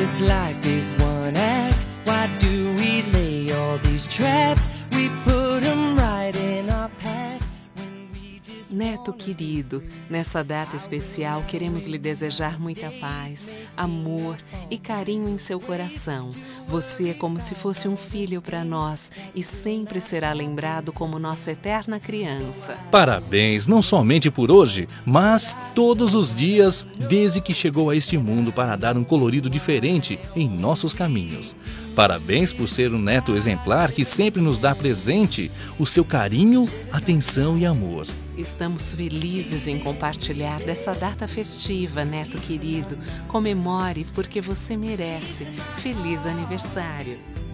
this life is one act. Why do we lay all these traps? We put them right in our path. Neto querido, nessa data especial queremos lhe desejar muita paz, amor e carinho em seu coração. Você é como se fosse um filho para nós e sempre será lembrado como nossa eterna criança. Parabéns, não somente por hoje, mas todos os dias, desde que chegou a este mundo para dar um colorido diferente em nossos caminhos. Parabéns por ser um neto exemplar que sempre nos dá presente o seu carinho, atenção e amor. Estamos felizes em compartilhar dessa data festiva, neto querido. Comemore porque você merece. Feliz aniversário!